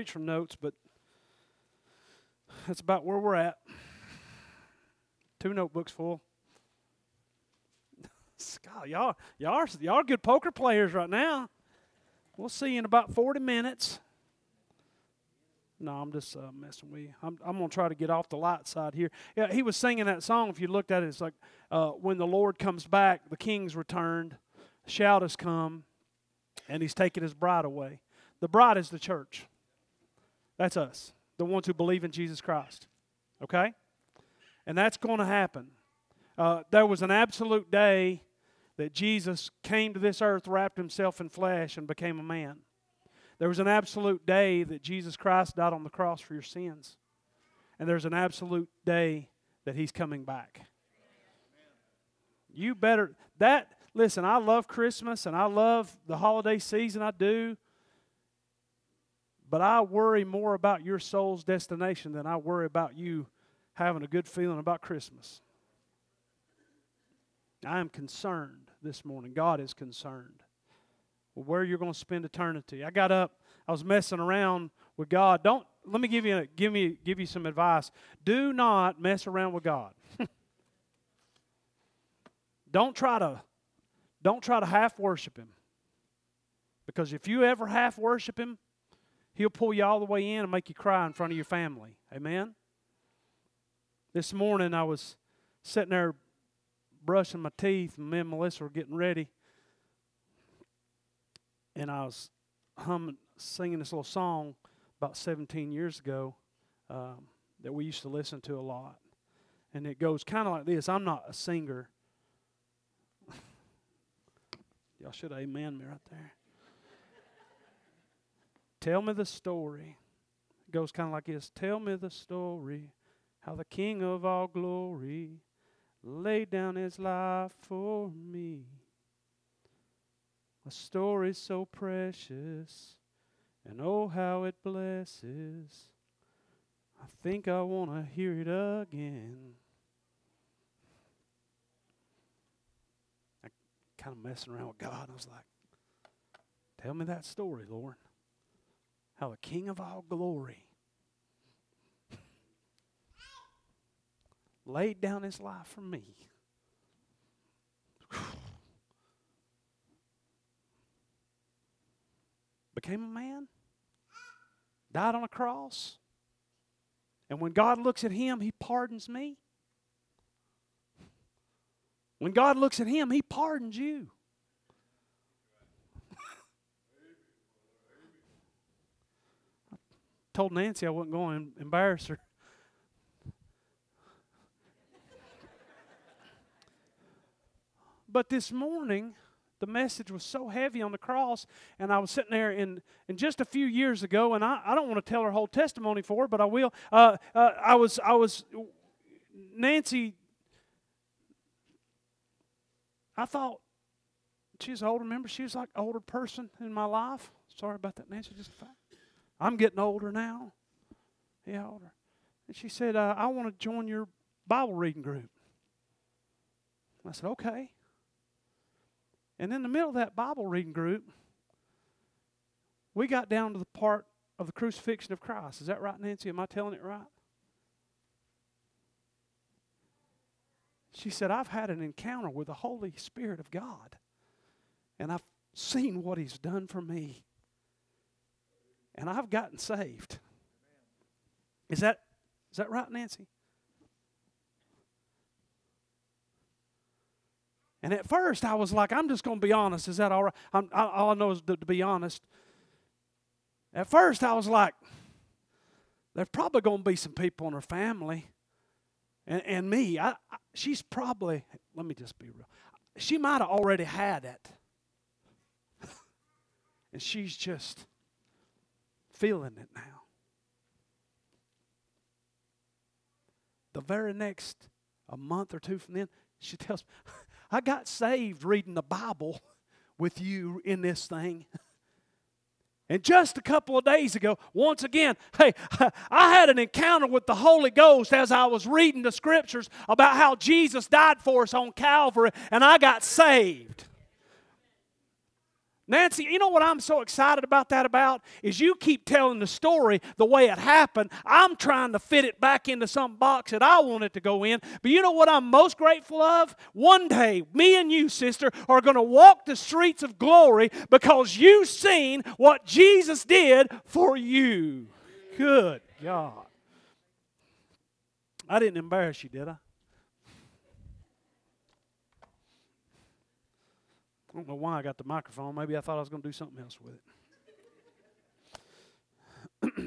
preach from notes, but that's about where we're at. 2 notebooks full. God, y'all are good poker players right now. We'll see you in about 40 minutes. No, I'm just messing with you. I'm going to try to get off the light side here. Yeah, he was singing that song. If you looked at it, it's like, when the Lord comes back, the king's returned, shout has come, and he's taken his bride away. The bride is the church. That's us, the ones who believe in Jesus Christ. Okay? And that's going to happen. There was an absolute day that Jesus came to this earth, wrapped himself in flesh, and became a man. There was an absolute day that Jesus Christ died on the cross for your sins. And there's an absolute day that he's coming back. You better, listen, I love Christmas and I love the holiday season, I do. But I worry more about your soul's destination than I worry about you having a good feeling about Christmas. I am concerned this morning. God is concerned. Where you're going to spend eternity. I got up. I was messing around with God. Let me give you some advice. Do not mess around with God. Don't try to half worship him. Because if you ever half worship him, he'll pull you all the way in and make you cry in front of your family. Amen. This morning I was sitting there brushing my teeth, and me and Melissa were getting ready. And I was singing this little song about 17 years ago that we used to listen to a lot. And it goes kind of like this. I'm not a singer. Y'all should amen me right there. Tell me the story. It goes kind of like this. Tell me the story, how the King of all glory laid down his life for me. A story so precious, and oh how it blesses. I think I want to hear it again. I kind of messing around with God. I was like, tell me that story, Lord. How the King of all glory laid down his life for me. Became a man, died on a cross, and when God looks at him, he pardons me. When God looks at him, he pardons you. I told Nancy I wasn't going to embarrass her. But this morning, the message was so heavy on the cross, and I was sitting there in just a few years ago, and I don't want to tell her whole testimony for her, but I will. Nancy, I thought she was older. Remember, she was like an older person in my life. Sorry about that, Nancy. Just a fact. I'm getting older now. Yeah, older. And she said, I want to join your Bible reading group. I said, okay. And in the middle of that Bible reading group, we got down to the part of the crucifixion of Christ. Is that right, Nancy? Am I telling it right? She said, I've had an encounter with the Holy Spirit of God, and I've seen what he's done for me, and I've gotten saved. Is that right, Nancy? And at first, I was like, I'm just going to be honest. Is that all right? All I know is to be honest. At first, I was like, there's probably going to be some people in her family. And me, she's probably, let me just be real. She might have already had it. And she's just feeling it now. The very next, a month or two from then, she tells me, I got saved reading the Bible with you in this thing. And just a couple of days ago, once again, hey, I had an encounter with the Holy Ghost as I was reading the scriptures about how Jesus died for us on Calvary, and I got saved. Nancy, you know what I'm so excited about that about? Is you keep telling the story the way it happened. I'm trying to fit it back into some box that I want it to go in. But you know what I'm most grateful of? One day, me and you, sister, are going to walk the streets of glory because you've seen what Jesus did for you. Good God. I didn't embarrass you, did I? I don't know why I got the microphone. Maybe I thought I was going to do something else with it.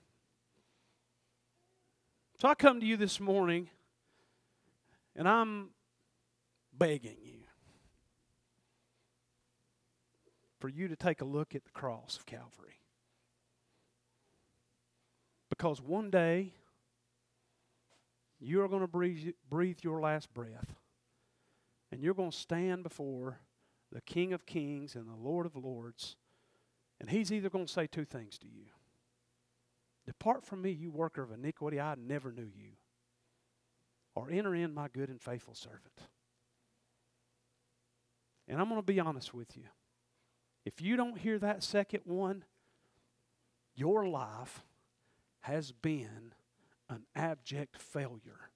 So I come to you this morning, and I'm begging you for you to take a look at the cross of Calvary. Because one day, you are going to breathe your last breath, and you're going to stand before the King of Kings and the Lord of Lords, and He's either going to say two things to you. Depart from me, you worker of iniquity, I never knew you. Or enter in, my good and faithful servant. And I'm going to be honest with you. If you don't hear that second one, your life has been an abject failure.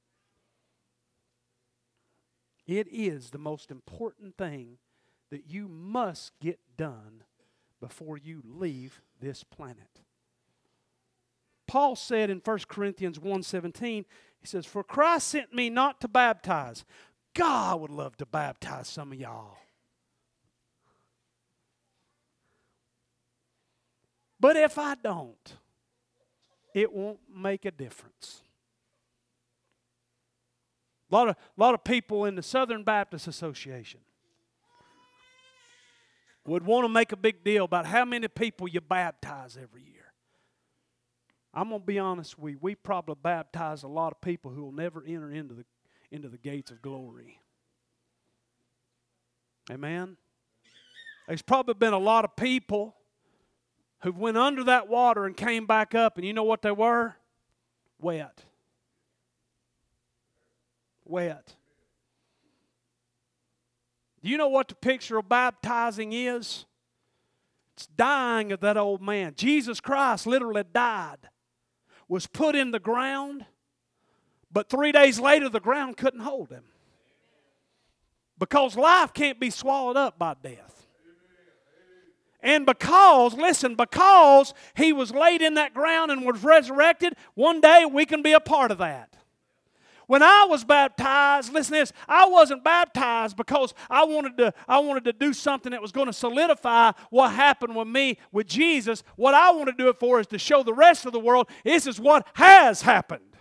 It is the most important thing that you must get done before you leave this planet. Paul said in 1 Corinthians 1:17, he says, "For Christ sent me not to baptize." God, I would love to baptize some of y'all. But if I don't, it won't make a difference. A lot of people in the Southern Baptist Association would want to make a big deal about how many people you baptize every year. I'm going to be honest with you. We probably baptize a lot of people who will never enter into the gates of glory. Amen? There's probably been a lot of people who went under that water and came back up, and you know what they were? Wet. Wet. Do you know what the picture of baptizing is? It's dying of that old man. Jesus Christ literally died, was put in the ground, but 3 days later the ground couldn't hold him. Because life can't be swallowed up by death. And because he was laid in that ground and was resurrected, one day we can be a part of that. When I was baptized, listen to this, I wasn't baptized because I wanted to do something that was going to solidify what happened with me, with Jesus. What I want to do it for is to show the rest of the world this is what has happened.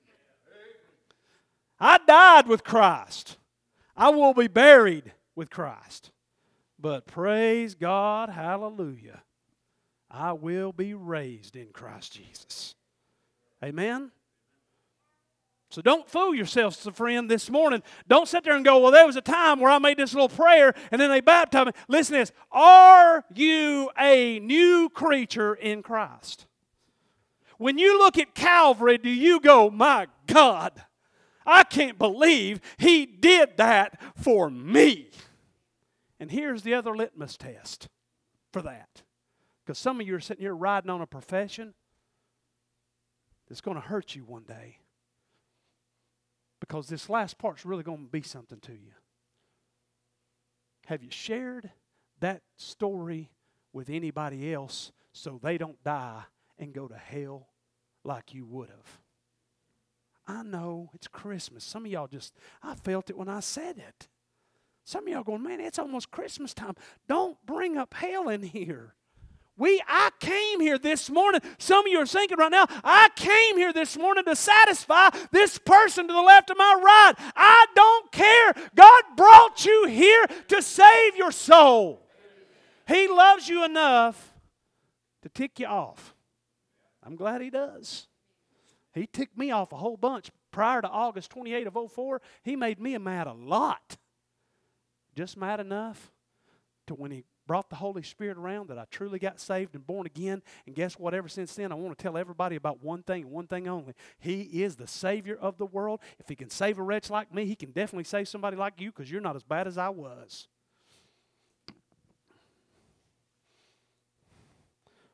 I died with Christ. I will be buried with Christ. But praise God, hallelujah, I will be raised in Christ Jesus. Amen? So don't fool yourselves, friend, this morning. Don't sit there and go, well, there was a time where I made this little prayer and then they baptized me. Listen to this. Are you a new creature in Christ? When you look at Calvary, do you go, my God, I can't believe He did that for me? And here's the other litmus test for that. Because some of you are sitting here riding on a profession that's going to hurt you one day. Because this last part's really going to be something to you. Have you shared that story with anybody else so they don't die and go to hell like you would have? I know it's Christmas. Some of y'all I felt it when I said it. Some of y'all going, man, it's almost Christmas time. Don't bring up hell in here. I came here this morning. Some of you are thinking right now, I came here this morning to satisfy this person to the left of my right. I don't care. God brought you here to save your soul. He loves you enough to tick you off. I'm glad He does. He ticked me off a whole bunch. Prior to August 28 of 2004, He made me mad a lot. Just mad enough to when He brought the Holy Spirit around that I truly got saved and born again. And guess what? Ever since then, I want to tell everybody about one thing and one thing only. He is the Savior of the world. If He can save a wretch like me, He can definitely save somebody like you because you're not as bad as I was.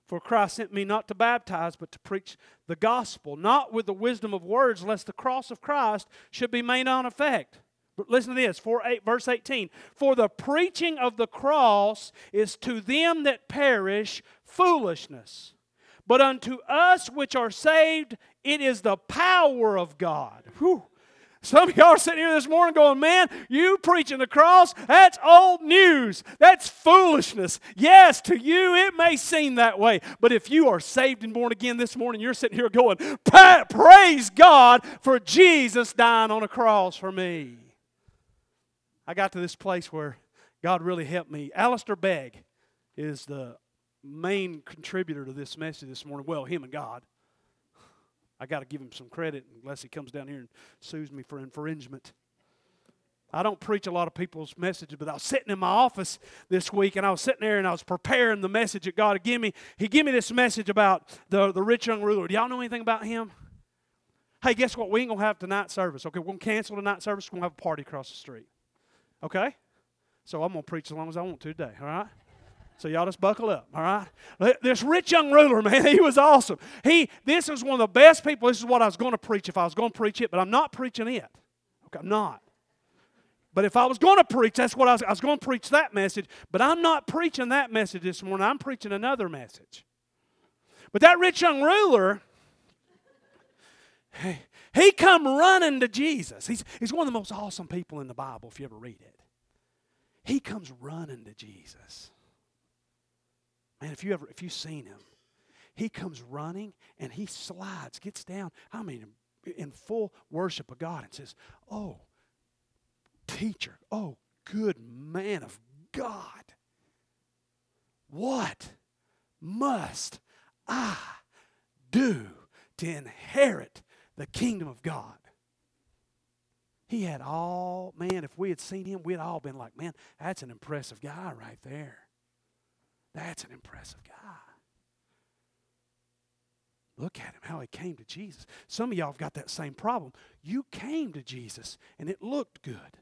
For Christ sent me not to baptize, but to preach the gospel, not with the wisdom of words, lest the cross of Christ should be made on effect. But listen to this, verse 18. For the preaching of the cross is to them that perish foolishness, but unto us which are saved, it is the power of God. Whew. Some of y'all are sitting here this morning going, man, you preaching the cross, that's old news. That's foolishness. Yes, to you it may seem that way. But if you are saved and born again this morning, you're sitting here going, praise God for Jesus dying on a cross for me. I got to this place where God really helped me. Alistair Begg is the main contributor to this message this morning. Well, him and God. I got to give him some credit unless he comes down here and sues me for infringement. I don't preach a lot of people's messages, but I was sitting in my office this week, and I was sitting there, and I was preparing the message that God had given me. He gave me this message about the rich young ruler. Do y'all know anything about him? Hey, guess what? We ain't going to have tonight service. Okay, we're going to cancel tonight service. We're going to have a party across the street. Okay? So I'm going to preach as long as I want to today, all right? So y'all just buckle up, all right? This rich young ruler, man, he was awesome. This was one of the best people. This is what I was going to preach if I was going to preach it, but I'm not preaching it. Okay, I'm not. But if I was going to preach, that's what I was going to preach that message, but I'm not preaching that message this morning. I'm preaching another message. But that rich young ruler, he come running to Jesus. He's one of the most awesome people in the Bible if you ever read it. He comes running to Jesus. Man, if you've seen him, he comes running and he slides, gets down, in full worship of God and says, oh, teacher, oh, good man of God, what must I do to inherit the kingdom of God? He had if we had seen him, we'd all been like, man, that's an impressive guy right there. That's an impressive guy. Look at him, how he came to Jesus. Some of y'all have got that same problem. You came to Jesus, and it looked good.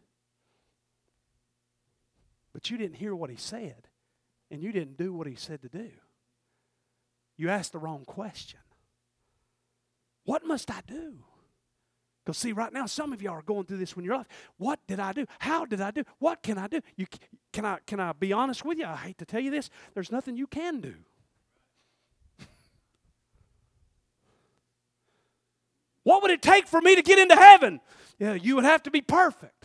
But you didn't hear what he said, and you didn't do what he said to do. You asked the wrong question. What must I do? Because see, right now, some of y'all are going through this in your life. What did I do? How did I do? What can I do? Can I be honest with you? I hate to tell you this. There's nothing you can do. What would it take for me to get into heaven? Yeah, you would have to be perfect.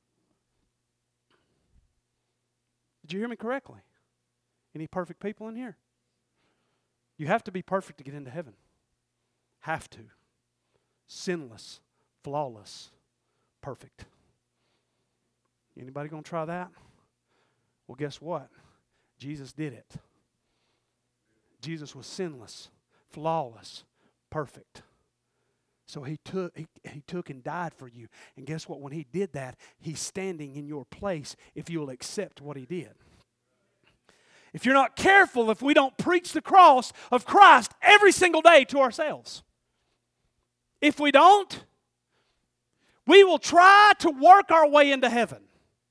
Did you hear me correctly? Any perfect people in here? You have to be perfect to get into heaven. Have to. Sinless. Flawless, perfect. Anybody going to try that? Well, guess what? Jesus did it. Jesus was sinless, flawless, perfect. So he took and died for you. And guess what? When he did that, he's standing in your place if you'll accept what he did. If you're not careful, if we don't preach the cross of Christ every single day to ourselves, if we don't, we will try to work our way into heaven.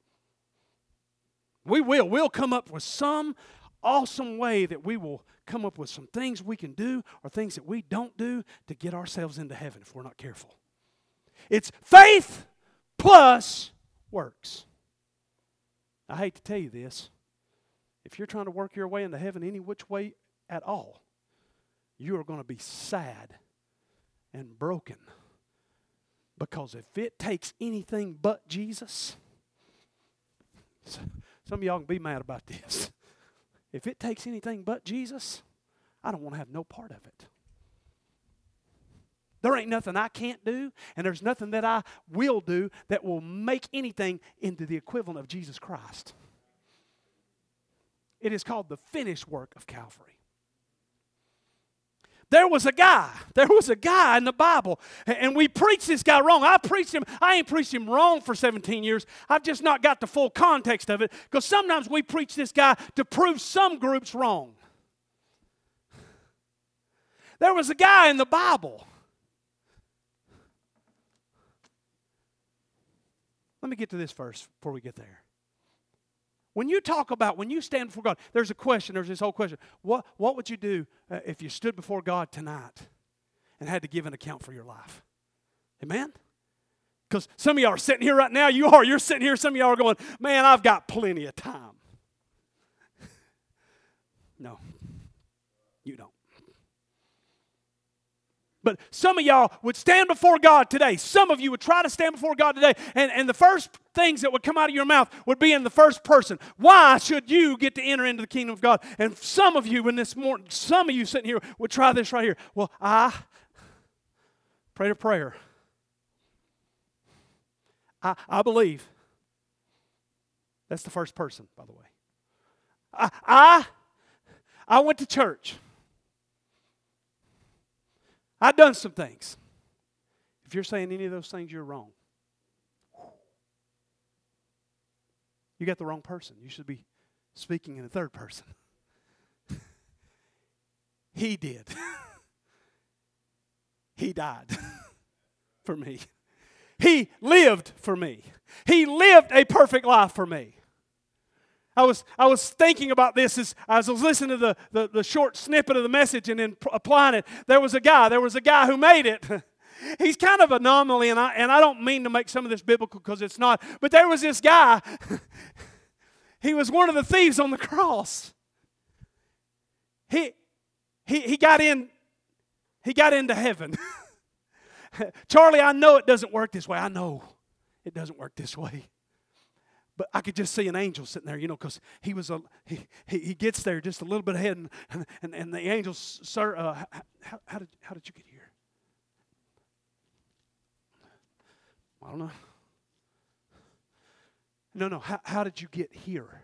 We will. We'll come up with some awesome way that we will come up with some things we can do or things that we don't do to get ourselves into heaven if we're not careful. It's faith plus works. I hate to tell you this. If you're trying to work your way into heaven any which way at all, you are going to be sad and broken. Because if it takes anything but Jesus, some of y'all can be mad about this. If it takes anything but Jesus, I don't want to have no part of it. There ain't nothing I can't do, and there's nothing that I will do that will make anything into the equivalent of Jesus Christ. It is called the finished work of Calvary. There was a guy in the Bible, and we preached this guy wrong. I ain't preached him wrong for 17 years. I've just not got the full context of it, because sometimes we preach this guy to prove some groups wrong. There was a guy in the Bible. Let me get to this first before we get there. When you talk about, when you stand before God, there's a question, there's this whole question. What would you do if you stood before God tonight and had to give an account for your life? Amen? Because some of y'all are sitting here right now, you're sitting here, some of y'all are going, man, I've got plenty of time. No, you don't. But some of y'all would stand before God today. Some of you would try to stand before God today, and the first things that would come out of your mouth would be in the first person. Why should you get to enter into the kingdom of God? And some of you in this morning, some of you sitting here would try this right here. Well, I prayed a prayer. I believe. That's the first person, by the way. I went to church. I've done some things. If you're saying any of those things, you're wrong. You got the wrong person. You should be speaking in the third person. He did. He died for me. He lived for me. He lived a perfect life for me. I was thinking about this as I was listening to the short snippet of the message and then applying it. There was a guy who made it. He's kind of an anomaly, and I don't mean to make some of this biblical because it's not. But there was this guy. He was one of the thieves on the cross. He got into heaven. Charlie, I know it doesn't work this way. I know it doesn't work this way. But I could just see an angel sitting there, because he gets there just a little bit ahead, and the angel, sir, how did you get here? I don't know. No. How did you get here?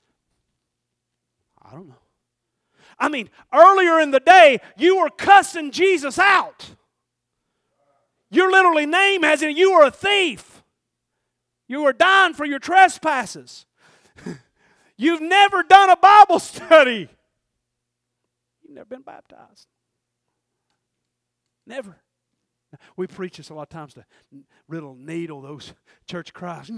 I don't know. I mean, earlier in the day, you were cussing Jesus out. Your literally name has in it. You were a thief. You were dying for your trespasses. You've never done a Bible study. You've never been baptized. Never. We preach this a lot of times to needle those church cries.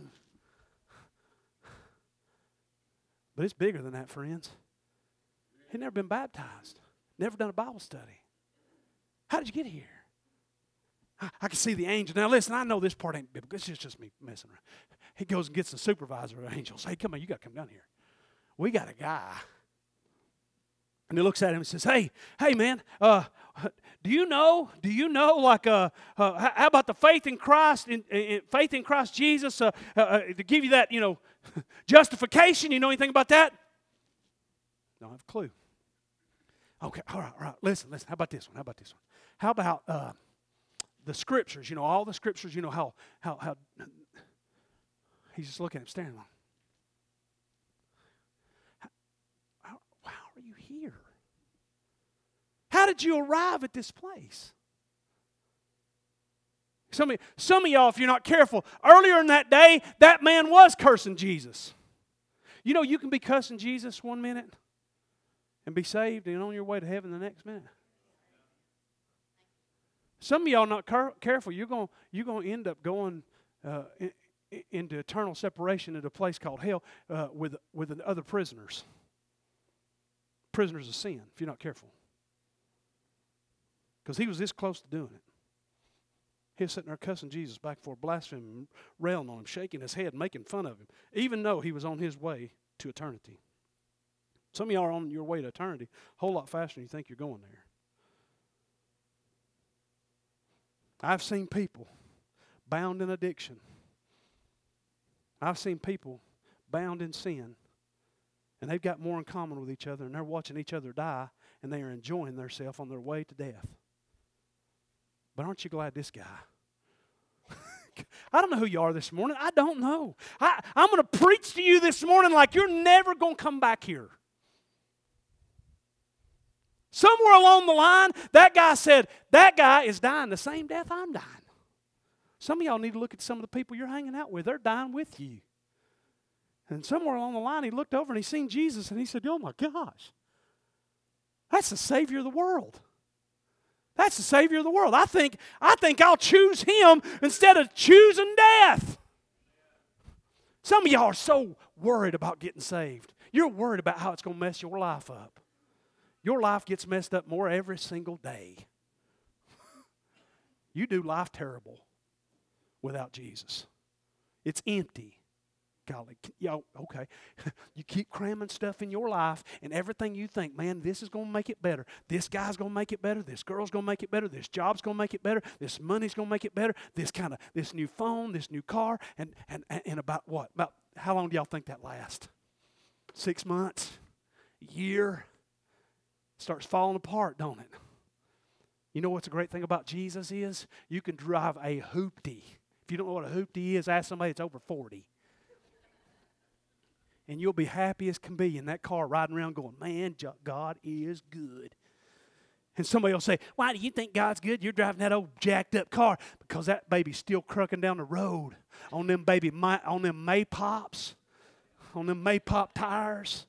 But it's bigger than that, friends. You've never been baptized. Never done a Bible study. How did you get here? I can see the angel. Now listen, I know this part ain't biblical. It's just me messing around. He goes and gets the supervisor of angels. Hey, come on, you got to come down here. We got a guy. And he looks at him and says, hey man, do you know, like, how about the faith in Christ, faith in Christ Jesus, to give you that, justification? You know anything about that? Don't have a clue. Okay, all right. Listen. How about this one? How about the scriptures? All the scriptures. How he's just looking at him, staring at him. How are you here? How did you arrive at this place? Some of y'all, if you're not careful, earlier in that day, that man was cursing Jesus. You can be cussing Jesus one minute and be saved and on your way to heaven the next minute. Some of y'all not careful, you're going to end up going into eternal separation at a place called hell with other prisoners. Prisoners of sin, if you're not careful. Because he was this close to doing it. He was sitting there cussing Jesus back and forth, blaspheming, railing on him, shaking his head, making fun of him, even though he was on his way to eternity. Some of y'all are on your way to eternity a whole lot faster than you think you're going there. I've seen people bound in addiction. I've seen people bound in sin. And they've got more in common with each other, and they're watching each other die, and they are enjoying themselves on their way to death. But aren't you glad this guy? I don't know who you are this morning. I don't know. I'm going to preach to you this morning like you're never going to come back here. Somewhere along the line, that guy said, that guy is dying the same death I'm dying. Some of y'all need to look at some of the people you're hanging out with. They're dying with you. And somewhere along the line, he looked over and he seen Jesus and he said, oh my gosh, that's the Savior of the world. That's the Savior of the world. I think I'll choose him instead of choosing death. Some of y'all are so worried about getting saved. You're worried about how it's going to mess your life up. Your life gets messed up more every single day. You do life terrible without Jesus. It's empty. Golly, okay. You keep cramming stuff in your life, and everything you think, man, this is going to make it better. This guy's going to make it better. This girl's going to make it better. This job's going to make it better. This money's going to make it better. This new phone, this new car, and about what? About how long do y'all think that lasts? 6 months? A year? Starts falling apart, don't it? You know what's a great thing about Jesus is? You can drive a hoopty. If you don't know what a hoopty is, ask somebody that's over 40. And you'll be happy as can be in that car riding around going, man, God is good. And somebody will say, why do you think God's good? You're driving that old jacked up car. Because that baby's still crucking down the road on them Maypops, on them Maypop tires.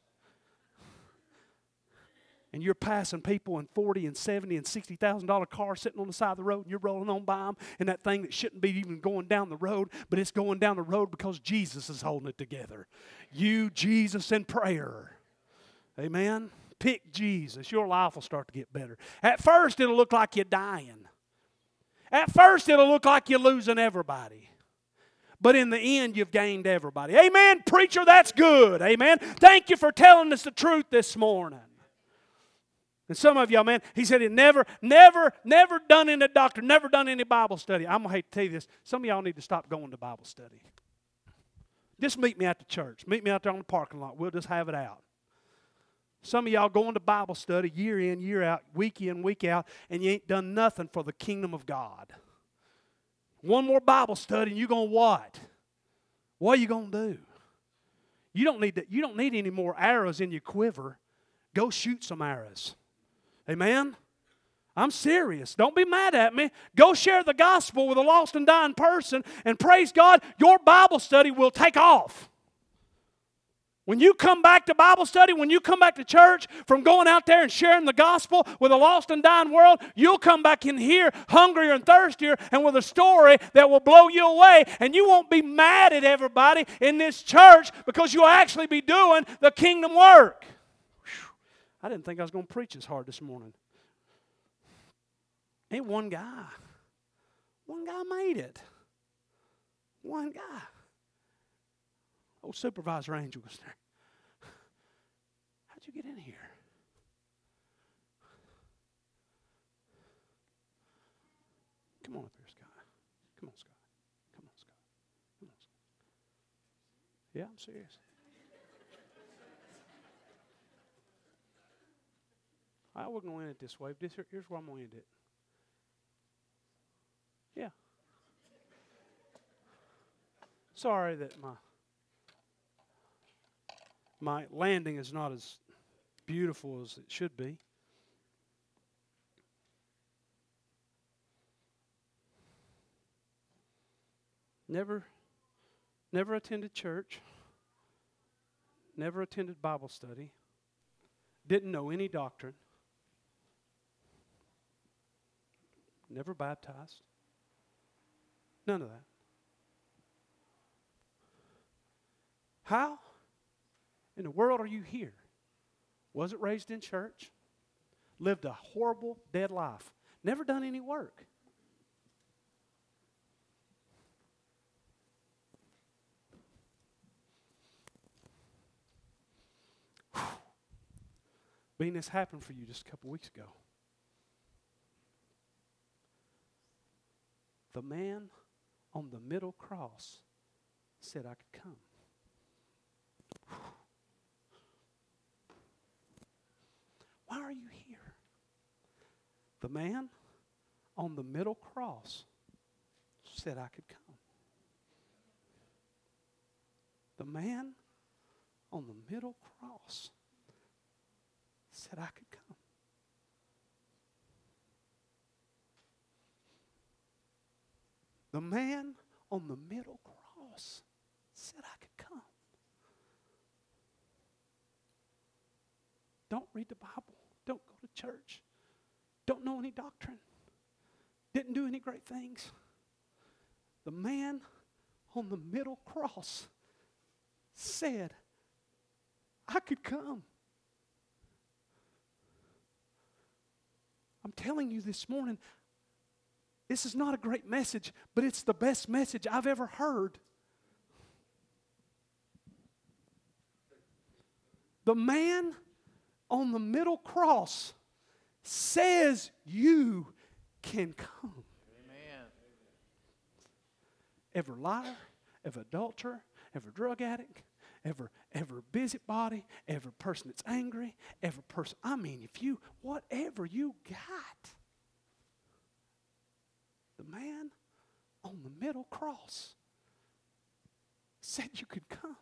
And you're passing people in $40,000 and $70,000 and $60,000 cars sitting on the side of the road, and you're rolling on by them, and that thing that shouldn't be even going down the road, but it's going down the road because Jesus is holding it together. You, Jesus, and prayer. Amen? Pick Jesus. Your life will start to get better. At first, it'll look like you're dying. At first, it'll look like you're losing everybody. But in the end, you've gained everybody. Amen, preacher, that's good. Amen. Thank you for telling us the truth this morning. And some of y'all, man, he said he never done any doctrine, never done any Bible study. I'm going to hate to tell you this. Some of y'all need to stop going to Bible study. Just meet me at the church. Meet me out there on the parking lot. We'll just have it out. Some of y'all going to Bible study year in, year out, week in, week out, and you ain't done nothing for the kingdom of God. One more Bible study and you're going to what? What are you going to do? You don't need any more arrows in your quiver. Go shoot some arrows. Amen? I'm serious. Don't be mad at me. Go share the gospel with a lost and dying person, and praise God, your Bible study will take off. When you come back to Bible study, when you come back to church from going out there and sharing the gospel with a lost and dying world, you'll come back in here hungrier and thirstier and with a story that will blow you away. And you won't be mad at everybody in this church because you'll actually be doing the kingdom work. I didn't think I was going to preach as hard this morning. Ain't one guy. One guy made it. One guy. Old Supervisor Angel was there. How'd you get in here? Come on up here, Scott. Come on, Scott. Come on, Scott. Come on, Scott. Yeah, I'm serious. I wasn't going to end it this way, but here's where I'm going to end it. Yeah. Sorry that my landing is not as beautiful as it should be. Never attended church. Never attended Bible study. Didn't know any doctrine. Never baptized. None of that. How in the world are you here? Wasn't raised in church. Lived a horrible, dead life. Never done any work. Being this happened for you just a couple weeks ago. The man on the middle cross said I could come. Why are you here? The man on the middle cross said I could come. The man on the middle cross said I could come. The man on the middle cross said I could come. Don't read the Bible. Don't go to church. Don't know any doctrine. Didn't do any great things. The man on the middle cross said, I could come. I'm telling you this morning, this is not a great message, but it's the best message I've ever heard. The man on the middle cross says you can come. Amen. Every liar, every adulterer, every drug addict, every busybody, every person that's angry, every person, whatever you got. The man on the middle cross said you could come.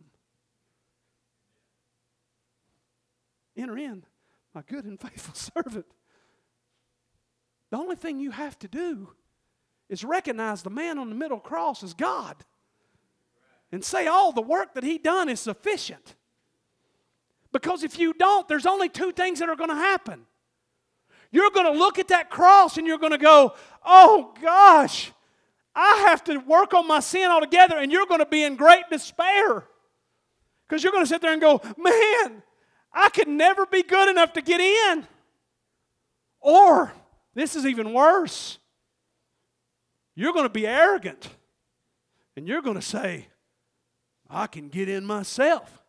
Enter in, my good and faithful servant. The only thing you have to do is recognize the man on the middle cross as God and say all the work that he done is sufficient. Because if you don't, there's only two things that are going to happen. You're going to look at that cross and you're going to go, oh gosh, I have to work on my sin altogether, and you're going to be in great despair. Because you're going to sit there and go, man, I could never be good enough to get in. Or, this is even worse. You're going to be arrogant. And you're going to say, I can get in myself.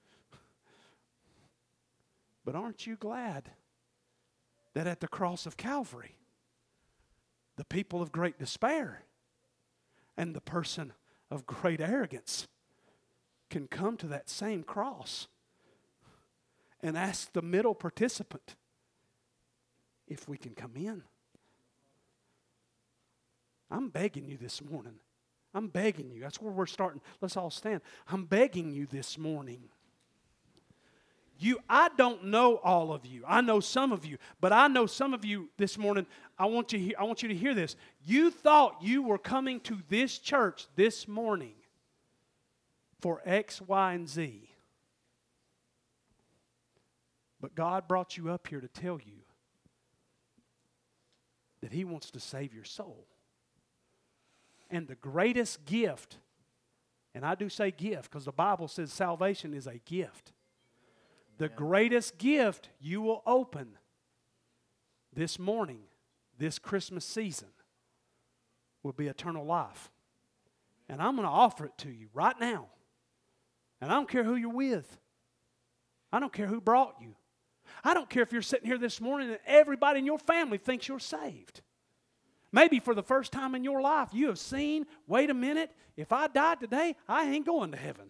But aren't you glad that at the cross of Calvary, the people of great despair and the person of great arrogance can come to that same cross and ask the middle participant if we can come in? I'm begging you this morning. I'm begging you. That's where we're starting. Let's all stand. I'm begging you this morning. I don't know all of you. I know some of you, but I know some of you this morning. I want you to hear this. You thought you were coming to this church this morning for X, Y, and Z. But God brought you up here to tell you that He wants to save your soul. And the greatest gift, and I do say gift because the Bible says salvation is a gift. The greatest gift you will open this morning, this Christmas season, will be eternal life. And I'm going to offer it to you right now. And I don't care who you're with. I don't care who brought you. I don't care if you're sitting here this morning and everybody in your family thinks you're saved. Maybe for the first time in your life you have seen, wait a minute, if I died today, I ain't going to heaven.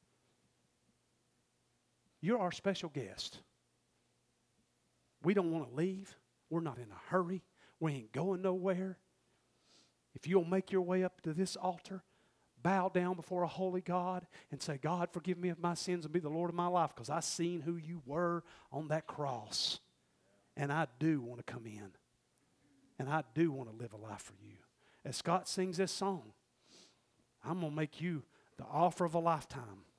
You're our special guest. We don't want to leave. We're not in a hurry. We ain't going nowhere. If you'll make your way up to this altar, bow down before a holy God and say, God, forgive me of my sins and be the Lord of my life, because I seen who you were on that cross. And I do want to come in. And I do want to live a life for you. As Scott sings this song, I'm going to make you the offer of a lifetime.